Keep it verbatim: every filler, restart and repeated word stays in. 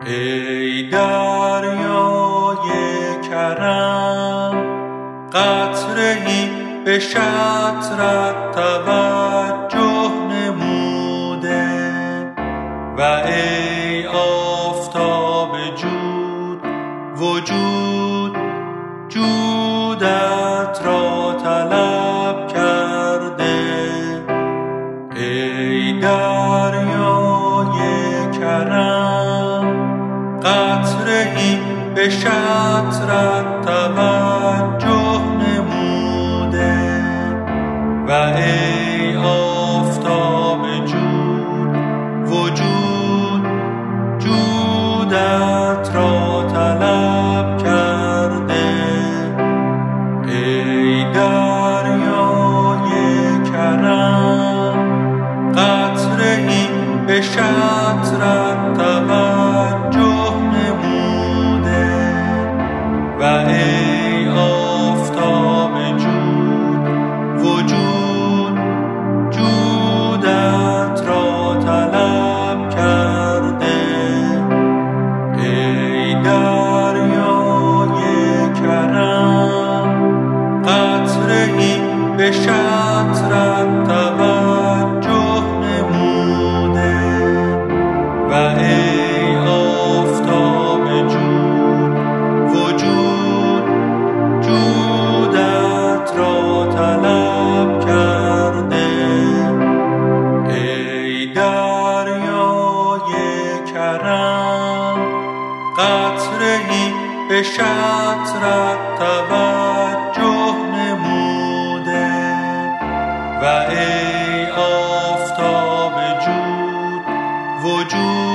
ای دریای کرم، قطره‌ای به شطرت توجه نموده، و ای آفتاب جود وجود جودت را طلب کرده. ای دریای کرم، قطره‌ای به شطرت توجه نموده، و ای آفتاب جود وجود جودت را طلب کرده. ای دریای کرم، قطره‌ای به شطرت توجه نموده، و ای آفتاب جود وجود جودت را طلب کرده. ای دریای کرم، قطره‌ای به شطرت توجه نموده، و ای آفتاب جود وجود جودت را طلب کرده. ای دریای کرم، قطره‌ای به شطرت توجه نموده، و ای آفتاب جود وجود